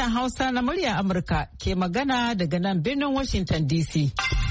Sashen Hausa na murya Amurka ke magana daga nan birnin Washington DC.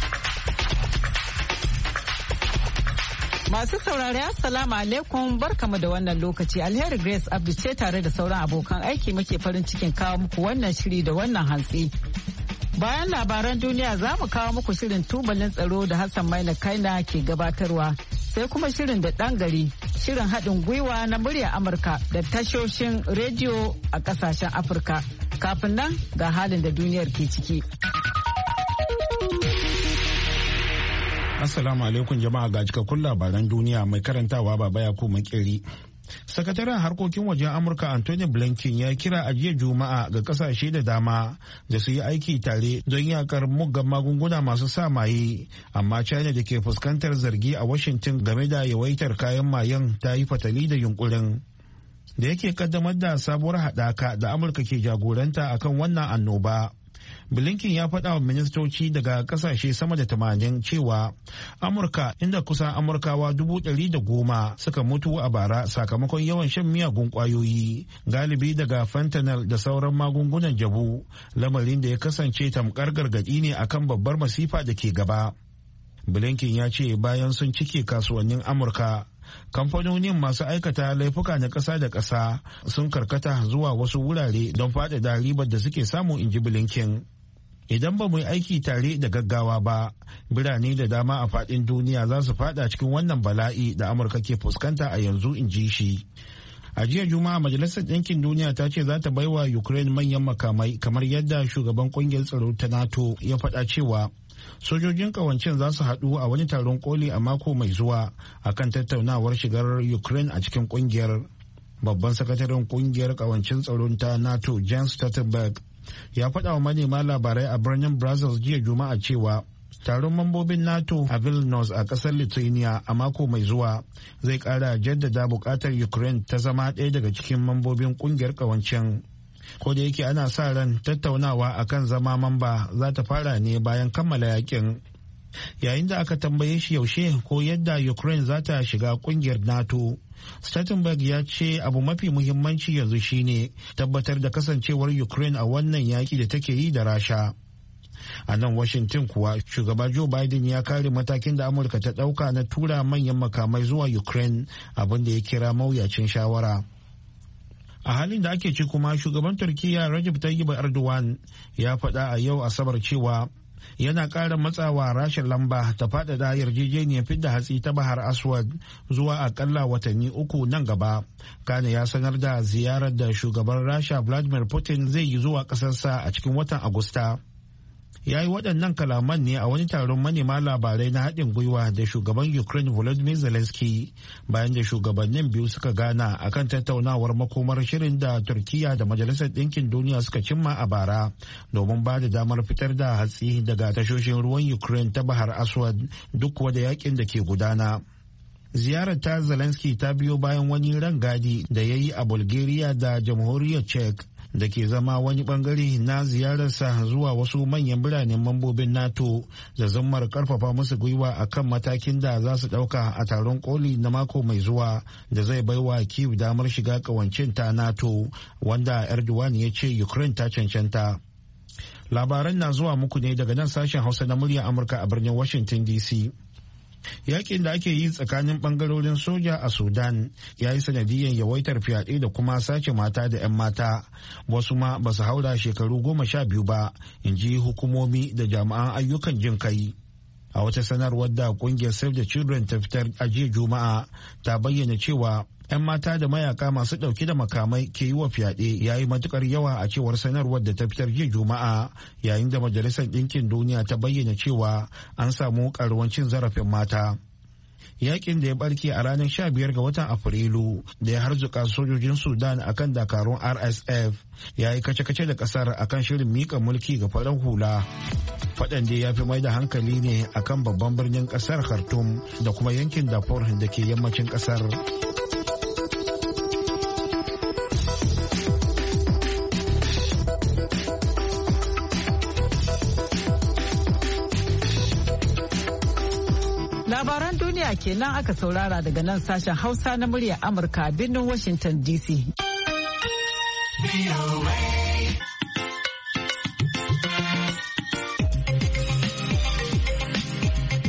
Masu saurari Assalamu alaikum barkamu da wannan lokaci. Alheri Grace Abdu ce tare da sauran abokan aiki muke farin cikin kawo muku wannan shiri da wannan hantsi. Bayan labaran duniya za mu kawo muku shirin tubalin tsaro da Hassan Maina Kaina ke gabatarwa. Sai kuma shirin da ɗan gari, shirin haɗin gwiwa na murya Amurka da tashoshin rediyo a ƙasashen Afirka. Kafin nan ga halin da duniyar ke ciki. Assalamu alaikum jama'a ga cikakkun labaran duniya mai karantawa Baba Yakubu Makeri. Sakataren harkokin wajen Amurka Anthony Blinken ya kira a jiya Juma'a ga kasashe da dama da su yi aiki tare don yakar muggan magunguna masu sa maye, amma China da ke fuskantar zargi a Washington game da yawaitar kayan mayen ta yi fatali da yunkurin. Da yake kaddamar da sabuwar haɗaka da Amurka ke jagoranta akan wannan annoba. Blinken ya faɗa wa ministoci daga kasashe sama da 80 cewa Amurka, inda kusan Amurkawa 110,000 suka mutu a bara sakamakon yawan shan miyagun kwayoyi, galibi daga fentanyl da sauran magungunan jabu, lamarin da ya kasance tamkar gargaɗi ne akan babbar masifa da ke gaba. Blinken ya ce bayan sun cike kasuwannin Amurka, kamfanonin masu aikata laifuka na ƙasa da ƙasa sun karkata zuwa wasu wurare don faɗaɗa ribar da suke samu, inji Blinken. Idan ba mu yi aiki tare da gaggawa ba, birane da dama a faɗin duniya za su faɗa cikin wannan bala'i da Amurka ke fuskanta a yanzu, inji shi. A jiya Juma'a Majalisar Ɗinkin Duniya ta ce za ta baiwa Ukraine manyan makamai kamar yadda shugaban ƙungiyar tsaro ta NATO ya faɗa cewa sojojin kawancin za su haɗu a wani taron koli a mako mai zuwa akan tattaunawar shigar Ukraine a cikin kungiyar. Babban sakataren kungiyar kawancin tsaron ta NATO Jens Stoltenberg ya faɗa wa manema labarai a birnin Brussels jiya Juma'a cewa taron mambobin NATO a Vilnius a ƙasar Lithuania a mako mai zuwa zai ƙara jaddada buƙatar Ukraine ta zama ɗaya daga cikin mambobin kungiyar kawancin. Ko da yake ana sa ran tattaunawa akan zama mamba za ta fara ne bayan kammala yakin. Yayin da aka tambaye shi yaushe ko yadda Ukraine za ta shiga kungiyar NATO, Stoltenberg ya ce abu mafi muhimmanci yanzu shine tabbatar da kasancewar Ukraine a wannan yaki da take yi da Rasha. A nan Washington kuwa shugaba Joe Biden ya kare matakin da Amurka ta ɗauka na tura manyan makamai zuwa Ukraine, abin da ya kira mawuyacin shawara. A halin da ake ci kuma shugaban Turkiyya Recep Tayyip Erdogan ya faɗa a yau Asabar cewa yana ƙara matsawa Rasha lamba ta faɗaɗa yarjejeniyar fidda hatsi ta Bahar Aswad zuwa akalla watanni 3 nan gaba. Kane ya sanar da ziyarar da shugaban Rasha Vladimir Putin zai yi zuwa ƙasarsa a cikin watan Agusta. Ya yi waɗannan kalaman ne a wani taron manema labarai na haɗin gwiwa da shugaban Ukraine Volodymyr Zelensky bayan da shugabannin biyu suka gana akan tattaunawar makomar shirin da Turkiyya da Majalisar Ɗinkin Duniya suka cimma a bara domin ba da damar fitar da hatsi daga tashoshin ruwan Ukraine ta Bahar Aswad duk kuwa da yakin da ke gudana. Ziyarar ta Zelensky ta biyo bayan wani rangadi da ya yi a Bulgaria da Jamhuriyar Czech da ke zama wani bangare na ziyararsa zuwa wasu manyan biranen mambobin NATO da zammar karfafa musu gwiwa a kan matakin da za su dauka a taron koli na mako mai zuwa da zai baiwa Kyiv damar shiga kawancin ta NATO, wanda Erdogan ya ce Ukraine ta cancanta. Labaran na zuwa muku ne daga nan sashen Hausa na muryar Amurka a birnin Washington DC. Yakin da ake yi tsakanin bangarorin soja a Sudan ya yi sanadiyyar yawaitar fyaɗe da kuma sace mata da 'yan mata, wasu ma ba su haura shekaru 12 ba, in ji hukumomi da jami'an ayyukan jin kai. A wata sanarwar da kungiyar Save the Children ta fitar a jiya Juma'a ta bayyana cewa 'yan mata da mayaka masu ɗauke da makamai ke yi wa fyaɗe ya yi matukar yawa a cewar sanarwar da ta fitar jiya Juma'a, yayin da Majalisar Ɗinkin Duniya ta bayyana cewa an samu karuwancin zarafin mata. Yakin da ya barke a ranar 15 ga watan Afrilu da ya harzuka sojojin Sudan akan dakarun RSF ya yi kace-kace da kasar akan shirin mika mulki ga farar hula. Faɗan da ya fi mai da hankali ne akan babban birnin kasar Khartoum da kuma yankin Darfur da ke yammacin kasar. Labaran duniya kenan aka saurara daga nan sashen Hausa na muryar Amurka a birnin Washington DC.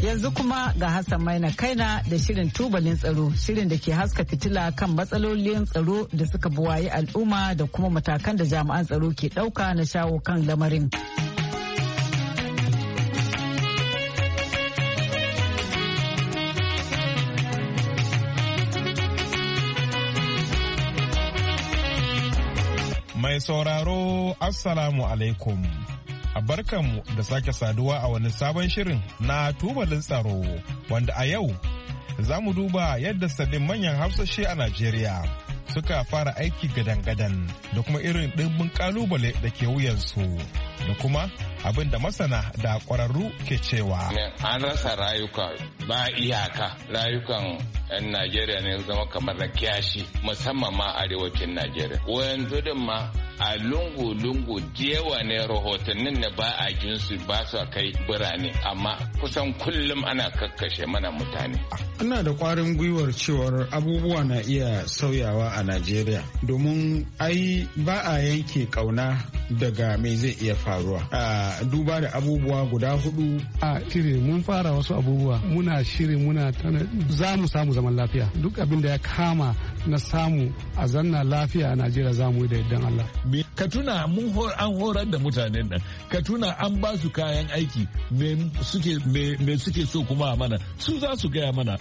Yanzu kuma ga Hassan Maina Kaina da shirin tubalin tsaro, shirin da ke haska fitila kan matsalolin tsaro da suka buwaye al'umma da kuma matakan da jami'an tsaro ke ɗauka na shawo kan lamarin. Mai sauraro, Assalamu alaikum. Barkanmu da sake saduwa a wani sabon shirin na tubalin tsaro, wanda a yau za mu duba yadda sabbin manyan hafsoshi a Najeriya suka fara aiki gadan-gadan da kuma irin ɗimbin ƙalubale da ke wuyansu da kuma abin da masana da ƙwararru ke cewa. An rasa rayuka ba iyaka, rayukan 'yan Najeriya ne zama kamar na kiyashi, musamman ma arewacin Najeriya. Wayan tudun ma a lungu-lungu jewa ne rahotannin ne ba a jinsu ba su kai birane, amma kusan kullum ana kakkashe mana mutane. Ina da kwarin gwiwar cewar abubuwa na iya sauyawa a Najeriya domin ai ba a yanke kauna daga me zai iya faruwa. Duba da abubuwa guda 4. A shiri mun fara wasu abubuwa, muna shiri muna za mu samu zaman lafiya. Duk abin da ya kama na samu a zanna lafiya a Najeriya za mu yi da yardan Allah. Ka tuna an horar da mutanen nan, ka tuna an ba su kayan aiki, me suke so kuma a mana, su za su gaya mana.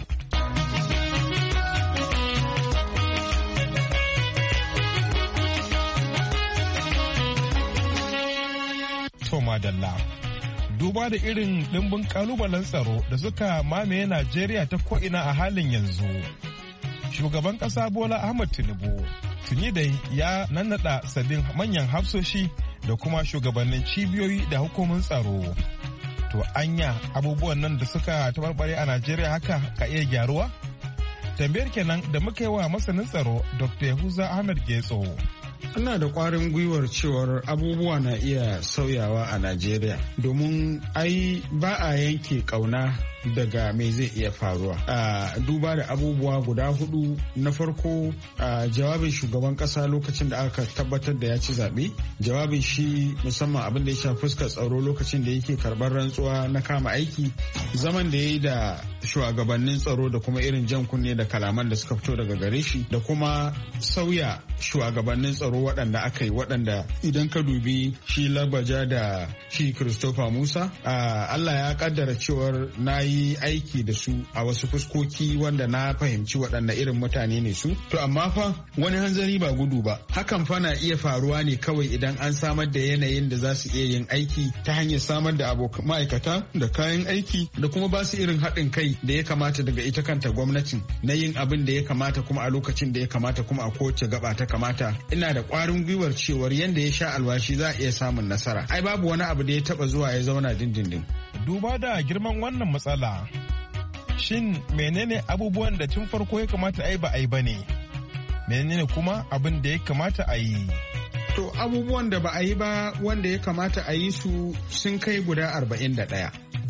Madalla. Duba da irin ɗimbin ƙalubalen tsaro da suka mamaye Najeriya ta ko'ina a halin yanzu. Shugaban ƙasa Bola Ahmed Tinubu tuni da ya nannaɗa sabbin manyan hafsoshi da kuma shugabannin cibiyoyi da hukumin tsaro. To anya abubuwan nan da suka tabarbare a Najeriya haka ka iya gyaruwa? Tambayar kenan da muka yi wa masanin tsaro Dr. Yahuza Ahmed Getso. Ina da kwarin gwiwar cewar abubuwa na iya sauyawa a Najeriya domin ai ba a yanke kauna daga me zai iya faruwa. Duba da abubuwa guda 4. Na farko, jawabin shugaban kasa lokacin da aka tabbatar da ya ci zaɓe, jawabin shi musamman abin da ya shafi fuskar tsaro lokacin da yake karɓar rantsuwa na kama aiki, zaman da ya yi da shugabannin tsaro da kuma irin jan kunne da kalaman da suka fito daga gare shi, da kuma sauya shugabannin tsaro waɗanda aka yi, waɗanda idan ka dubi shi Lagbaja da shi Christopher Musa, Allah ya kaddara cewar na yi aiki da su a wasu fuskoki wanda na fahimci waɗanda irin mutane ne su. To amma fa wani hanzari ba gudu ba, hakan fa na iya faruwa ne kawai idan an samar da yanayin da za su iya yin aiki ta hanyar samar da ma'aikata da kayan aiki da kuma ba su irin haɗin kai da ya kamata daga ita kanta gwamnatin na yin abin da ya kamata kuma a lokacin da ya kamata kuma a kowace gaba ta kamata. Ina da ƙwarin gwiwar cewar yanda ya sha alwashi za a iya samun nasara. Ai babu wani abu da ya taɓa zuwa ya zauna dindindin. Duba da girman wannan matsala, shin menene abubuwan da tun farko ya kamata a yi ba a yi ba ne? Menene kuma abin da ya kamata a yi? To abubuwan da ba a yi ba wanda ya kamata a yi su sun kai guda 41.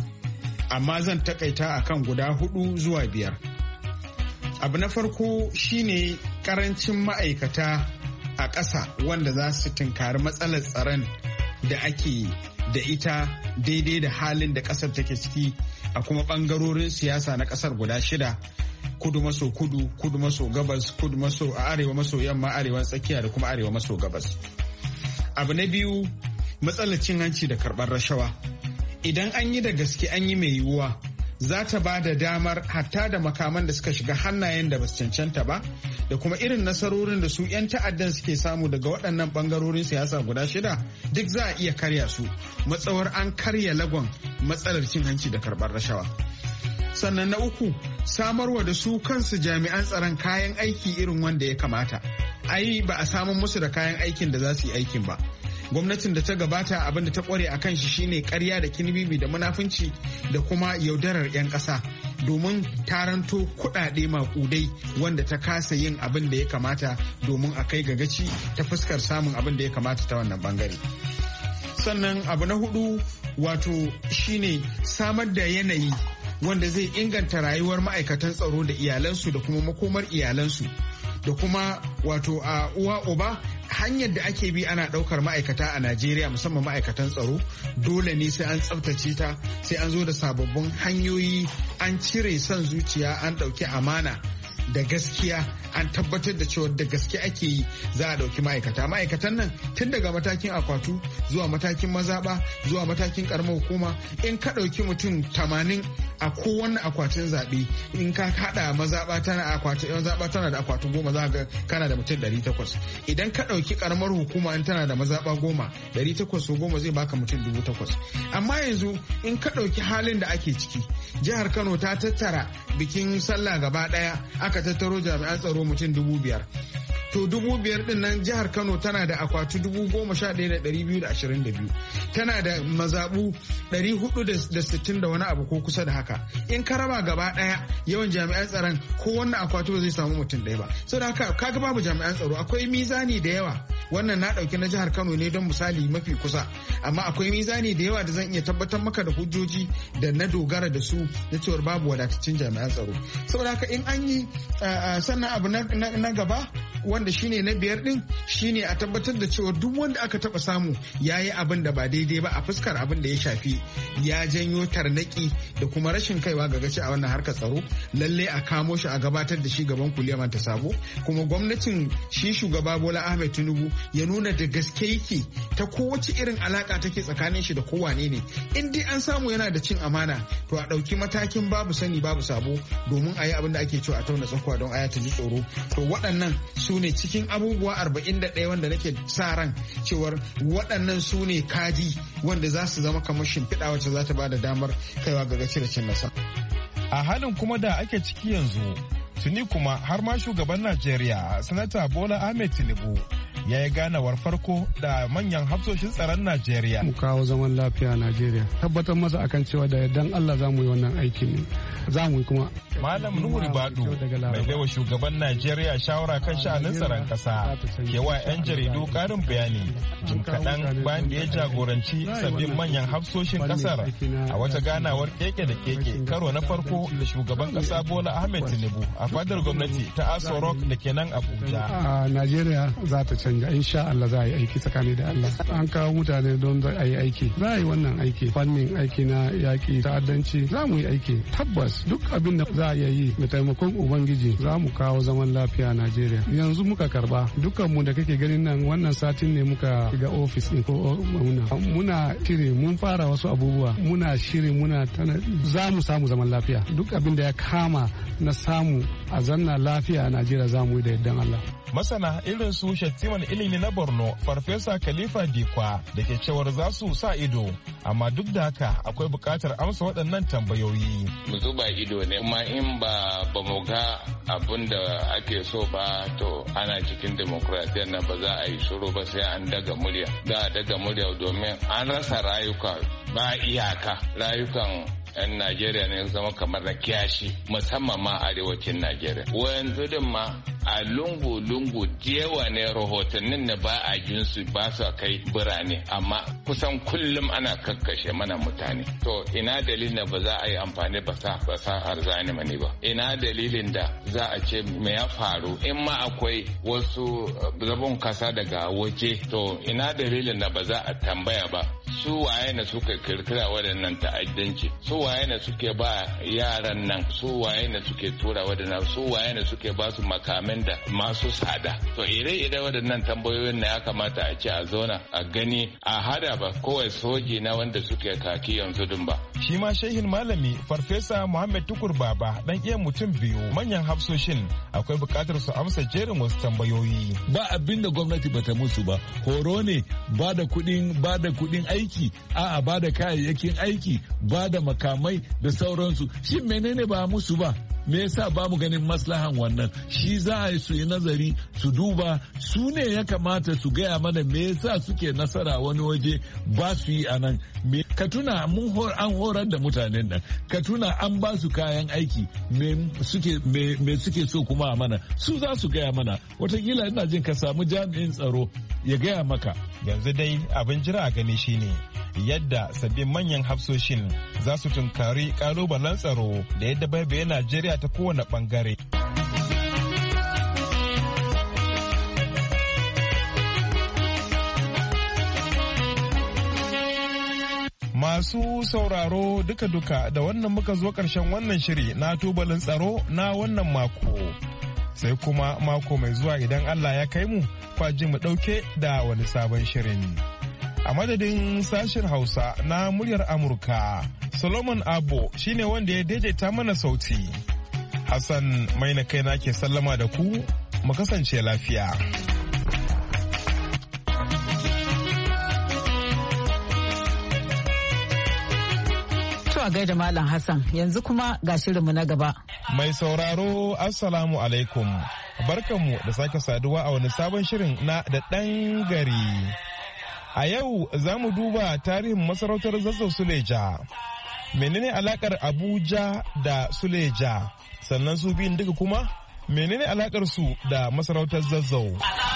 Amma zan takaita akan guda 4 zuwa 5. Abu na farko shine karancin ma'aikata a ƙasa wanda za su tunkari matsalar tsaron da ake da ita daidai da halin da ƙasar take ciki a kuma ɓangarorin siyasa na ƙasar guda 6, kudu maso kudu, kudu maso gabas, kudu maso a arewa maso yamma, arewa tsakiya da kuma arewa maso gabas. Abu na biyu, matsalar cin hanci da karɓar rashawa. Idan an yi da gaske an yi mai yiwuwa, za ta ba da damar hatta da makaman da suka shiga hannayen da basu cancanta ba, da kuma irin nasarorin da su 'yan ta'addan suke samu daga waɗannan ɓangarorin siyasa guda 6 duk za a iya karya su matsawar an karya lagon matsalar cin hanci da karɓar rashawa. Sannan na uku, samarwa da su kansu jami'an tsaron kayan aiki irin wanda ya kamata. Ai ba a samun musu da kayan aikin da za su yi aikin ba. Gwamnatin da ta gabata abin da ta kware a kan shi shine karya da kinibibi da munafunci da kuma yaudarar 'yan ƙasa domin taranto kuɗaɗe maƙudai wanda ta kasa yin abin da ya kamata domin a kai ga gaci ta fuskar samun abin da ya kamata ta wannan bangare. Sannan abu na 4 wato shine samar da yanayi wanda zai inganta rayuwar ma'aikatan tsaro da iyalansu da kuma makomar iyalansu da kuma wato a uwa uba hanyar da ake bi ana ɗaukar ma'aikata a Najeriya musamman ma'aikatan tsaro dole ne sai an tsaftace ta, sai an zo da sababbin hanyoyi, an cire son zuciya, an ɗauki amana da gaskiya, an tabbatar da cewa da gaske ake yi za a ɗauki ma'aikatan nan tun daga matakin akwatu zuwa matakin mazaɓa zuwa matakin ƙaramar hukuma. In ka ɗauki mutum 80 a kowane akwatin zaɓe, in ka haɗa mazaɓa tana da akwatu 10 za ga kana da mutum 800. Idan ka ɗauki ƙaramar hukuma in tana da mazaɓa 10, 800 so 10 zai baka mutum 8,000. Amma yanzu in ka ɗauki halin da ake ciki, jihar Kano ta tattara bikin sallah gaba ɗaya, aka tattaro jami'an tsaro mutum 5,000. To 5,000 din nan jihar Kano tana da akwati 11,222, tana da mazaɓu 460 da wani abu ko kusa da haka. In ka raba gaba ɗaya yawan jami'an tsaron ko wannan akwati ba zai samu mutum ɗaya ba. Saboda haka kaga babu jami'an tsaro, akwai mizani da yawa. Wannan na ɗauki na jihar Kano ne don misali mafi kusa, amma akwai mizani da yawa da zan iya tabbatar maka da hujjoji da na dogara da su na cewar babu wadataccen jami'an tsaro. Saboda haka in an yi sannan abu na gaba wanda shine na 5 din shine a tabbatar da cewa duk wanda aka taba samu yayi abin da ba daidai ba a fuskar abin da ya shafi ya janyo tarnaki da kuma rashin kaiwa ga gaci a wannan harkar tsaro, lalle a kamo shi a gabatar da shi gaban kuliyaman ta sabo. Kuma gwamnatin shi shugaba Bola Ahmed Tinubu ya nuna da gaske yake ta kowace irin alaka take tsakanin shi da kowane ne. In dai an samu yana da cin amana to a ɗauki matakin babu sani babu sabo domin a yi abin da ake cewa a tauna tsakuwa don aya ta ji tsoro. To waɗannan su ne cikin abubuwa 41 wanda nake sa ran cewar waɗannan su ne kaji wanda za su zama kamar shimfiɗa wacce za ta ba da damar kaiwa ga gaci da cin nasara. A halin kuma da ake ciki yanzu, tuni kuma har ma shugaban Najeriya Sanata Bola Ahmed Tinubu ya yi ganawar farko da manyan hafsoshin tsaron Najeriya. Mu kawo zaman lafiya a Najeriya. Tabbatar masa akan cewa da yardan Allah za mu yi wannan aikin ne. Za mu yi kuma. Malam Nuhu Ribadu mai baiwa shugaban Najeriya shawara kan sha'anin tsaron kasa ke wa 'yan jaridu karin bayani jim kaɗan bayan da ya jagoranci sabbin manyan hafsoshin kasar a wata ganawar keke da keke karo na farko da shugaban kasa Bola Ahmed Tinubu a fadar gwamnati ta Aso Rock da ke nan Abuja. A Najeriya za ta canja, insha Allah za a yi aiki tsakani da Allah. An kawo mutane don a yi aiki, za a yi wannan aiki, fannin aiki na yaƙi ta'addanci za mu yi aiki. Tabbas duk abin da za a yi da taimakon Ubangiji za mu kawo zaman lafiya a Najeriya. Yanzu muka karba dukkanmu da kake ganin nan wannan satin ne muka shiga ofis ɗin ko muna shiri, mun fara wasu abubuwa, muna shiri, za mu samu zaman lafiya. Duk abin da ya kama na samu a zanna lafiya a Najeriya za mu yi da yardan Allah. Masana irin su Shattiman ilimi na Borno, Farfesa Khalifa Dikwa da ke cewar za su sa ido, amma duk da haka akwai buƙatar amsa waɗannan tambayoyi. Mu zuba ido ne, kuma in ba mu ga abin da ake so ba to ana cikin demokuraɗiyyar nan ba za a yi shiru ba, sai an daga murya. Za a daga murya domin an rasa rayuka ba iyaka, rayukan 'yan Najeriya ne zama kamar na kiyashi, musamman ma arewacin Najeriya. Yanzu din ma a lungu-lungu jewa ne rahotannin da ba a jinsu ba su kai birane, amma kusan kullum ana kakkashe mana mutane. To ina dalilin da ba za a yi amfani fasahar zamani ba? Ina dalilin da za a ce me ya faru? In ma akwai wasu zabon kasa daga waje, to ina dalilin da ba za a tambaya ba? Su waye ne suka kirkira waɗannan ta'addanci? Su waye ne suke ba yaran nan? Su waye ne suke tura waɗannan? Su waye ne suke ba su makamin da masu tsada? To ire-ire waɗannan tambayoyin na ya kamata a ce a zauna a gani a hada ba kawai soji na wanda suke kaki yanzu din ba. Shi ma shehin malami Farfesa Muhammad Tukur Baba dan iya mutum biyu manyan hafsoshin akwai bukatar su amsa jerin wasu tambayoyi. Ba abin da gwamnati bata musu ba, horo ne, ba da kuɗin aiki, a'a ba da kayayyakin aiki, ba da makamai da sauransu. Shin menene ba musu ba? Me yasa ba mu ganin maslahan wannan? Shi za a yi su yi nazari, su duba, su ne ya kamata su gaya mana me yasa suke nasara wani waje ba su yi a nan. Ka tuna an horar da mutanen nan, ka tuna an ba su kayan aiki, me suke so kuma a mana, su za su gaya mana. Watakila ina jin ka samu jami'in tsaro ya gaya maka. Yanzu dai abin jira a gani shine yadda sabbin manyan hafsoshin za su tunkari kalubalen tsaro da yadda baibaye Najeriya ta kowane bangare. Masu sauraro duka-duka da wannan muka zo ƙarshen wannan shiri na tubalin tsaro na wannan mako. Sai kuma mako mai zuwa idan Allah ya kai mu kwaji mu ɗauke da wani sabon shirin. A madadin sashen Hausa na muryar Amurka, Solomon Abo shine wanda ya daidaita mana sauti. Hassan mai na kai na ke sallama da ku, mu kasance lafiya. A gaida Malam Hassan, yanzu kuma ga shirinmu na gaba. Mai sauraro Assalamu alaikum. Barkanmu da sake saduwa a wani sabon shirin na da ɗan gari. A yau za mu duba tarihin masarautar Zazzau Suleja. Menene alakar Abuja da Suleja? Sannan su biyun duka kuma menene alakar su da masarautar Zazzau?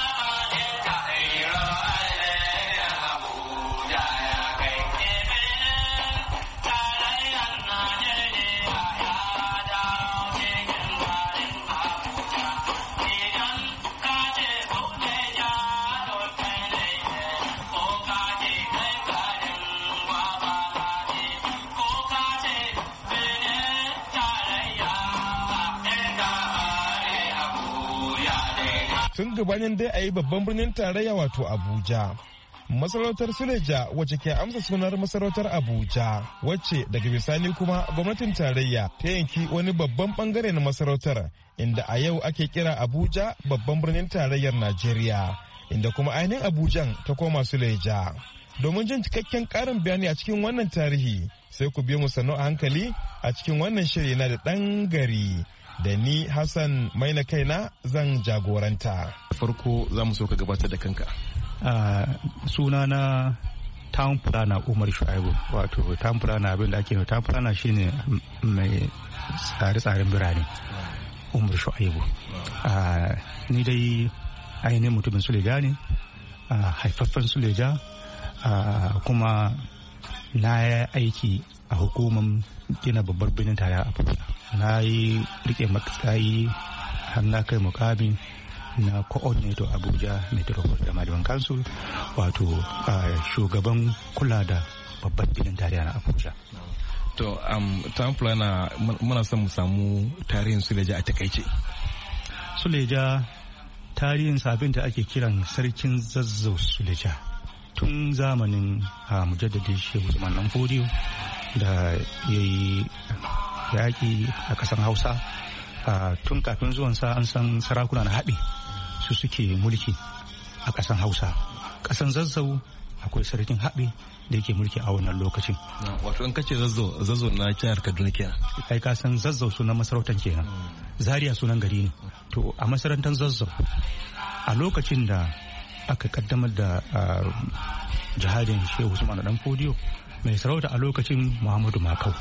Tun gabanin dai a yi babban birnin tarayya wato Abuja. Masarautar Suleja wacce ke amsa sunar masarautar Abuja, wacce daga bisani kuma gwamnatin tarayya ta yanki wani babban bangare na masarautar, inda a yau ake kira Abuja babban birnin tarayyar Najeriya, inda kuma ainihin Abujan ta koma Suleja. Domin jin cikakken karin bayani a cikin wannan tarihi, sai ku biyo mu sannu a hankali a cikin wannan shiri na da ɗan gari. Da ni Hassan mai na kaina zan jagoranta. Farko za mu so ka gabatar da kanka. Suna na Town Planner Umar Shu'aibu. Wato Town Planner abin da ake Town Planner shine mai tsare-tsaren birane. Umar Shu'aibu. Ni dai ainihin mutumin Suleja ne, haifaffen Suleja, kuma na yi aiki a hukumar gina babbar birnin tarayya Abuja. Na yi rike matsayi har na kai mukamin na coordinator Abuja Metropolitan Development Council, wato shugaban kula da babbar birnin tarayya na Abuja. To, Town Planner muna son mu samu tarihin Suleja a takaice. Suleja tarihin sabin da ake kiran sarkin Zazzau Suleja. Tun zamanin mujaddadi Shehu Usman Dan Fodiyo da ya yi yaƙi a ƙasar Hausa, tun kafin zuwansa an san sarakuna na haɗe su suke mulki a ƙasar Hausa. Ƙasar Zazzau akwai sarkin haɗe da yake mulki a wannan lokacin. Wato in kace Zazzau na jihar Kaduna kenan. Kai ka san Zazzau sunan masarautar kenan. Zaria sunan gari ne. To a masarautar Zazzau a lokacin da aka kaddamar da jihadin Shehu Usman Dan Fodiyo, mai sarauta a lokacin Muhammadu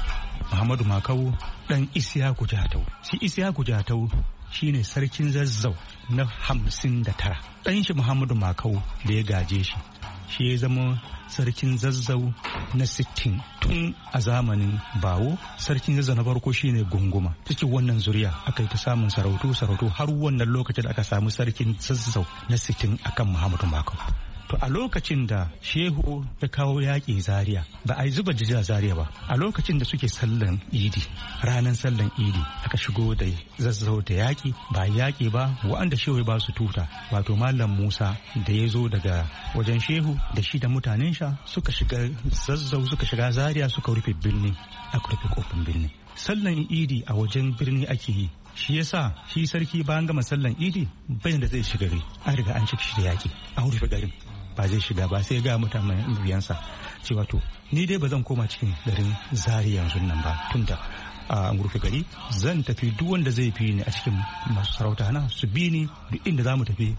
Makau dan Isiyaku Jatau. Shi Isiyaku Jatau shine sarkin Zazzau na 59. Dan shi Muhammadu Makau da ya gaje shi ya zama sarkin Zazzau na 60. Tun a zamanin Bawo, sarkin Zazzau na farko shine Gunguma. Cikin wannan zuriya aka yi ta samun sarautu har wannan lokacin da aka samu sarkin Zazzau na 60 akan Muhammadu Makau. To a lokacin da Shehu ya kawo yaƙi Zaria, ba a yi zuba jijira Zaria ba, a lokacin da suke sallan Idi, ranar sallan Idi aka shigo da Zazzau da yaƙi, ba yaƙi ba, wa'anda Shehu ya ba su tuta, wato Malam Musa da ya zo daga wajen Shehu da shi da mutanen sha suka shiga Zazzau, suka shiga Zaria, suka rufe birni, aka rufe kofin birni. Sallan Idi a wajen birni ake yi. Shi yasa shi sarki bayan gama sallan Idi bayan da zai shiga gari, an riga an cika shi da yaƙi, an rufe garin. Ba zai shiga ba, sai ga mutanen biyansa cewa to ni dai ba zan koma cikin garin Zaria yanzu nan ba, tunda an rufe gari. Zan tafi duk wanda zai fi ni a cikin masu sarauta na su bi ni duk inda za mu tafi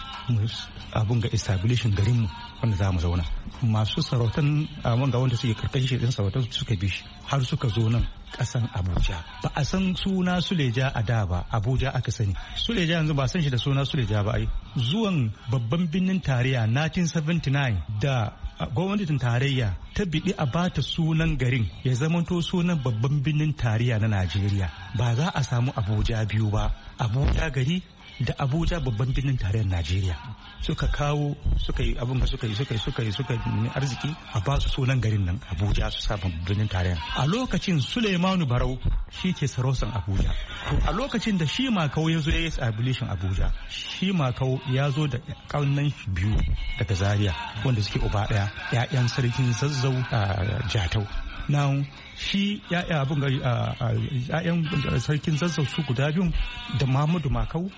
abun ga establishing garinmu wanda za mu zauna. Masu sarautan wanga wanda suke karkashin shi din sarautan suka bi shi har suka zo nan kasan Abuja. Ba a san suna Suleja a da ba, Abuja aka sani. Suleja yanzu ba san shi da suna Suleja ba ai. Zuwan babban birnin tarayya 1979 da gwamnatin tarayya ta biɗi a bata sunan garin ya zamanto sunan babban birnin tarayya na Najeriya. Ba za a samu Abuja biyu ba, Abuja gari da Abuja babban birnin tarayyar Najeriya suka kawo suka yi abin da suka yi arziki a ba su sunan garin nan Abuja su sa birnin tarayya. A lokacin Suleimanu Barau shi ke sarautan Abuja. To a lokacin da shi Makau ya zo ya yi establishing Abuja, shi Makau ya zo da kaunan biyu daga Zaria wanda suke uba daya, ƴaƴan sarkin Zazzau a Jatau. Now shi ƴaƴan sarkin Zazzau su guda biyun da Muhammadu Makau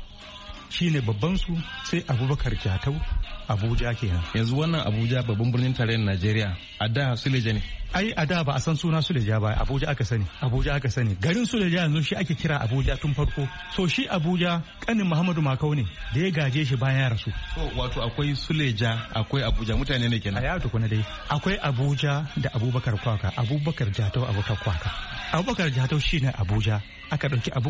shine babban su, sai Abubakar Jatau Abuja kenan. Yanzu wannan Abuja babban birnin tarayyar Najeriya a da Suleja ne. Ai a da ba a san suna Suleja ba, Abuja aka sani. Garin Suleja yanzu shi ake kira Abuja tun farko. So shi Abuja kanin Muhammadu Makau ne da ya gaje shi bayan ya rasu. So wato akwai Suleja akwai Abuja, mutane ne kenan. A ya tukuna dai. Akwai Abuja da Abubakar Kwaka, Abubakar Jatau Abubakar Kwaka. Abubakar Jatau shine Abuja, aka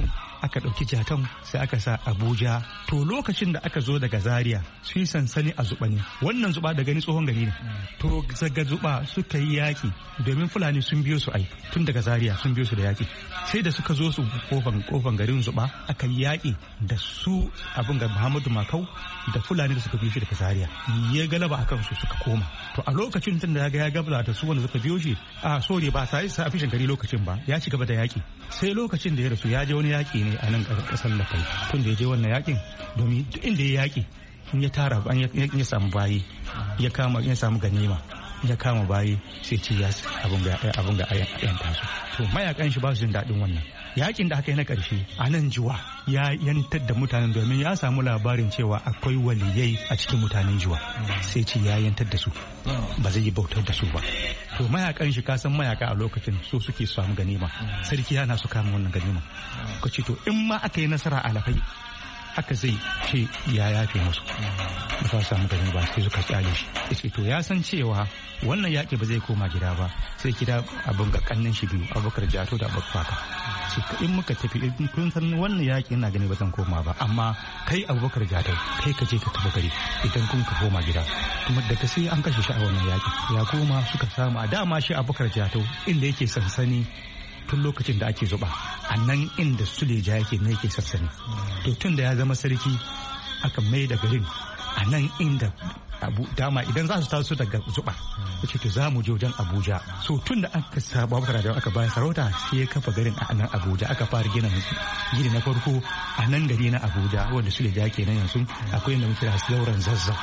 ɗauki Jatau sai aka sa Abuja. To lokacin da aka zo daga Zaria su yi sansani a Zuba ne. Wannan Zuba da gani tsohon gari ne. To daga Zuba suka yi yaƙi domin Fulani sun biyo su tun daga Zaria sun biyo su da yaƙi. Sai da suka zo su kofan garin Zuba aka yi yaƙi da su abin ga Muhammadu Makau da Fulani da suka biyo shi daga Zaria. Ya galaba a kansu suka koma. To a lokacin tun da ya gabata da su wanda suka biyo shi ba sai sa afishin gari lokacin ba, ya ci gaba da yaƙi. Sai lokacin da ya rasu ya je wani yaƙi ne a nan ƙasar Lafai. Tun da ya je wannan yaƙin domin duk inda ya yaƙi in ya tara ya samu bayi ya samu ganima ya kama bayi sai ce ya abun ga ayan tasu. To mayakan shi ba su jin daɗin wannan yakin da aka yi na ƙarshe a nan Juwa ya yantar da mutanen domin ya samu labarin cewa akwai waliyai a cikin mutanen Juwa, sai ce ya yantar da su ba zai yi bautar da su ba. To mayakan shi, ka san mayaka a lokacin so suke samu ganima, sarki yana su kama wannan ganima. Ka ce to in ma aka yi nasara a Lafai haka zai ce ya yafe musu ba za su samu gani ba, sai suka kyale shi. Ya ce to ya san cewa wannan yaƙi ba zai koma gida ba, sai kira abin ga kannin shi biyu, Abubakar Jatau da Abubakar Kwaka. Sai in muka tafi kun san wannan yaƙi ina gani ba zan koma ba, amma kai Abubakar Jatau kai ka je ka tafi gari idan kun ka koma gida. Kuma daga sai an kashe shi a wannan yaƙi ya koma suka samu a dama shi Abubakar Jatau inda yake sansani tun lokacin da ake Zuba a nan inda Suleja yake ne yake sassani. To tun da ya zama sarki aka mai da garin a nan inda dama idan za su taso daga Zuba ce to za mu je wajen Abuja. So tun da aka saba da aka bayar sarauta sai ya kafa garin a nan Abuja, aka fara gini na farko a nan gari na Abuja wanda Suleja ke nan yanzu. Akwai yadda muke da Zauren Zazzau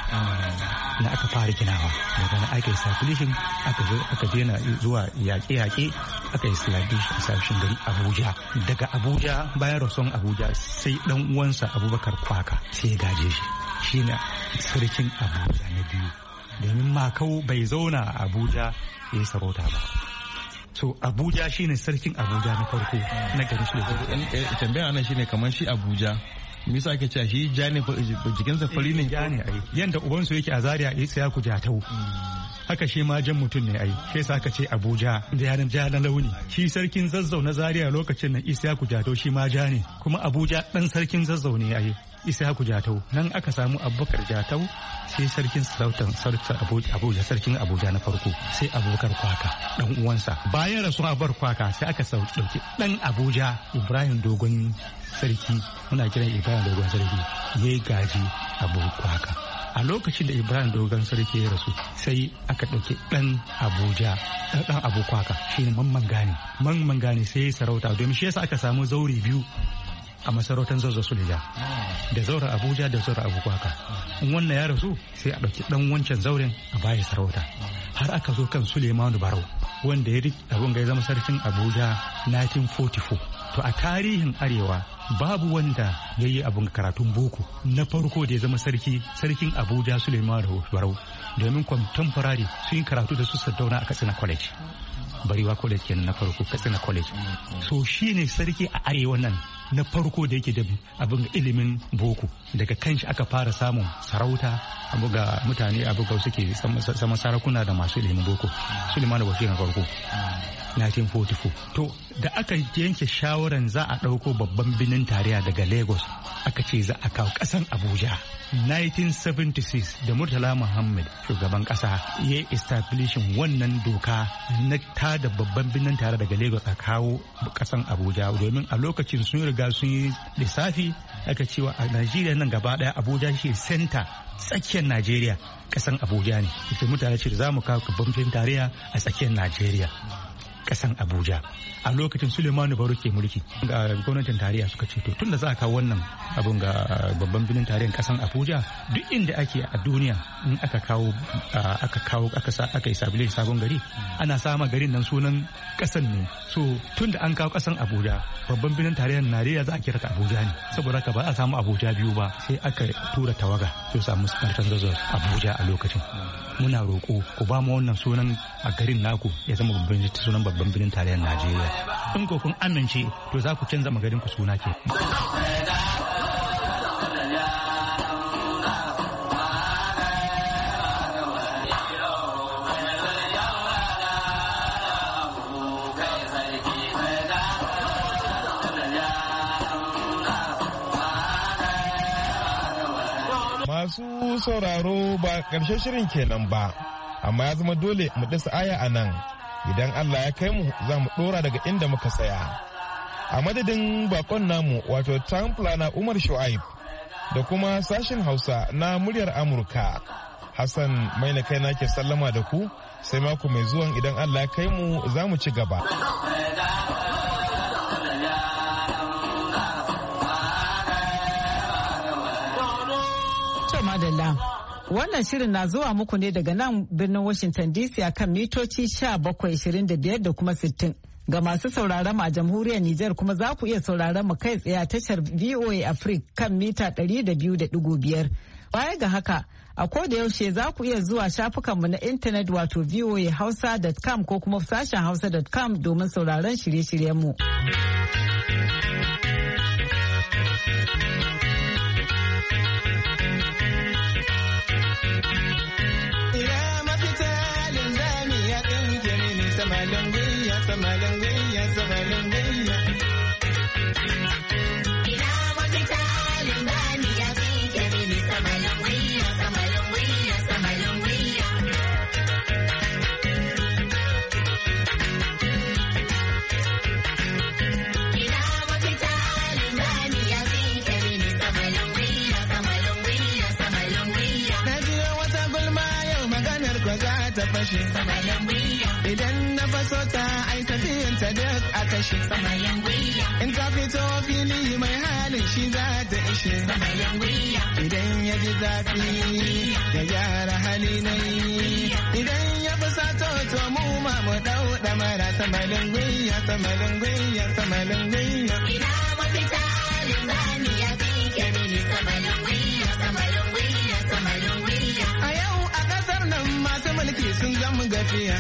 na aka fara ginawa, daga nan aka yi circulation aka daina zuwa yaƙe-yaƙe, aka yi establishing gari Abuja. Daga Abuja bayan rasuwan Abuja sai dan uwansa Abubakar Kwaka sai ya gaje shi, shine sarkin Abuja na biyu, domin Makau bai zauna a Abuja ya yi sarauta ba. So Abuja shine sarkin Abuja na farko na garin Suleja. Tambaya nan shine kamar shi Abuja me yasa ake cewa shi ja ne jikinsa fari ne? Ja ne ai, yanda ubansu yake a Zaria sai ya ku Jatau. Haka shi ma jan mutum ne ai, sai sa aka ce Abuja da yaran ja na launi. Shi sarkin Zazzau na Zaria lokacin nan Isiyaku Jatau shi ma ja ne, kuma Abuja dan sarkin Zazzau ne ai, Isiyaku Jatau. Nan aka samu Abubakar Jatau sai sarkin sarautan Abuja, sarkin Abuja na farko sai Abubakar Kwaka dan uwansa. Bayan rasuwar Abubakar Kwaka sai aka dauki dan Abuja Ibrahim Dogon Sarki, muna kiran Ibrahim Dogon Sarki, ya gaji Abubakar Kwaka. A lokacin da Ibrahim Dogon Sarki ya rasu sai aka ɗauki ɗan Abuja, ɗan Abu Kwaka shine Mamman Gani sai ya sarauta, domin shi yasa aka samu zauri biyu a masarautar Zazzau Suleja, da zauren Abuja da zauren Abu Kwaka. In wannan ya rasu sai a ɗauki ɗan wancan zauren a baya sarauta, har aka zo kan Suleimanu Barau wanda ya abun ga ya zama sarkin Abuja 1944. To a tarihin Arewa babu wanda ya yi abin karatun boko na farko da ya zama sarkin Abuja Suleimanu Barau, domin contemporary sun yi karatu da su Sardauna a Katsina College, Barewa College kenan na farko, Katsina College. So shi ne sarki a Arewa nan na farko da yake da abin ilimin boko. Daga kanshi aka fara samun sarauta, abu ga mutane abu ga suke sama sarakuna da masu ilimin boko. Suleimanu Bashir na farko 1944. To da aka yanke shawaran za a ɗauko babban birnin tarayya daga Lagos aka ce za a kawo ƙasan Abuja. 1976 da Murtala Muhammad shugaban ƙasa ya establishin wannan doka na tada babban birnin tarayya daga Lagos a kawo ƙasan Abuja, domin a lokacin sun riga sun yi lissafi aka cewa a Najeriya nan gaba ɗaya Abuja shi center tsakiyar Najeriya, ƙasan Abuja ne. Ita mutane ce za mu kawo babban birnin tarayya a tsakiyar Najeriya, kasan Abuja. A lokacin Sulemanu Baro ke mulki ga gwamnatin tarayya suka ce to tun da za a kawo wannan abun ga babban birnin tarayyar kasan Abuja, duk inda ake a duniya in aka establish sabon gari ana sama garin nan sunan kasan ne. So tun da an kawo kasan Abuja, babban birnin tarayyar Najeriya za a kira ta Abuja ne, saboda haka ba a samu Abuja biyu ba, sai aka tura tawaga su samu kartan zazzau Abuja a lokacin. Muna roƙo ku ba mu wannan sunan a garin naku ya zama sunan babban birnin tarayyar Najeriya. In ko kun amince to za ku canza magarin ku suna ke. Masu sauraro ba ƙarshen shirin kenan ba, amma ya zama dole mu dasa aya a nan. Idan Allah ya kai mu za mu ɗora daga inda muka tsaya. A madadin bakon namu wato town planner Umar Shu'aib da kuma sashen Hausa na muryar Amurka, Hassan Maina kai na ke sallama da ku, sai mako mai zuwan idan Allah ya kai mu za mu ci gaba. Wannan shirin na zuwa muku ne daga nan birnin Washington DC a kan mitoci 1725 da kuma 60. Ga masu sauraron mu a jamhuriyar Nijar kuma za ku iya sauraron mu kai tsaye a tashar VOA Africa kan mita 200.5. Baya ga haka, a koda yaushe za ku iya zuwa shafukanmu na intanet wato voahausa.com ko kuma sashen hausa.com domin sauraron shirye-shiryenmu. Idan na faso ta ai tafiyanta duk a kashe. In ta fito fili mai halin shi za ta ishe. Idan ya ji zafi ya gyara hali na yi. Idan ya fi sato to mu ma mu dau damara samalin gwiya samalin gwiya samalin gwiya. Ina mafita limani ya fi kemini samalin gwiya samalin gwiya samalin gwiya. A yau a kasar nan masu mulki sun zama gafiya.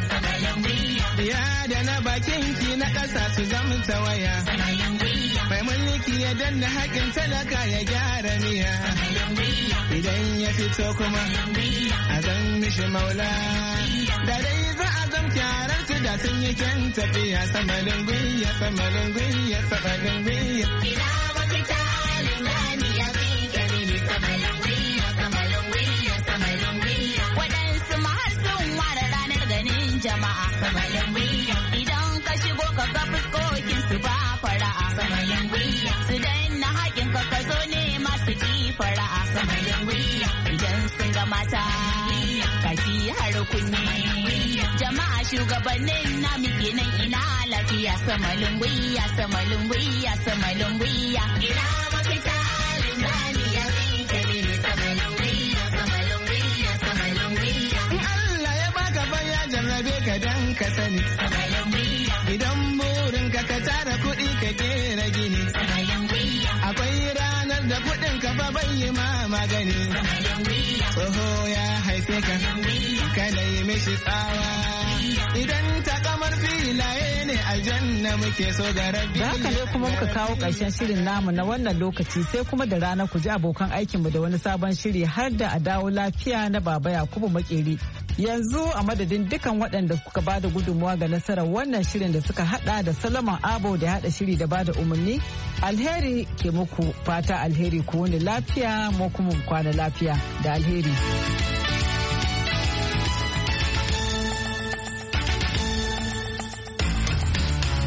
Ya da na bakin ki na ƙasa su zama tawaya. Mai mulki ya danna haƙin talaka ya gyara miya. Idan ya fito kuma a zan mishi maula. Da dai za a zam kyarar su da sun yi kyan tafiya. Samalin gwiya, samalin gwiya, samalin gwiya. Ina mafita limani ya fi kemini samalin gwiya, samalin gwiya, samalin gwiya. Waɗansu ma har sun ware ranar ganin jama'a. Samalin gwiya. Idan ka shigo ka ga fuskokin su ba fara'a. Samalin gwiya. Su danna haƙin ka ka zo ne masu ki fara'a. Samalin gwiya. Idan sun ga mata kashi har kunne. Jama'a shugabannin na muke nan ina lafiya. Samalin gwiya, samalin gwiya, samalin gwiya. Ina mafita limani ya fi kemini. Samalin gwiya, samalin gwiya, samalin gwiya. In Allah ya baka baya jarrabe ka dan ka sani. Idan burin ka tara kuɗi ka kera gini. Akwai ranar da kuɗin ka fa bai yi ma magani. Tsoho ya haife ka kana yi mishi tsawa. Idan ta kamar filaye ne aljanna muke so ga rabbi. Da haka ne kuma muka kawo ƙarshen shirin namu na wannan lokaci sai kuma da rana ku ji abokan aikinmu da wani sabon shiri har da a dawo lafiya na Baba Yakubu Makeri. Yanzu a madadin dukan waɗanda suka ba da gudunmuwa ga nasarar wannan shirin da suka hada da Solomon Abo da hada shiri da ba da umarni. Alheri ke muku fata alheri ku wani lafiya mu kuma kwana lafiya da alheri.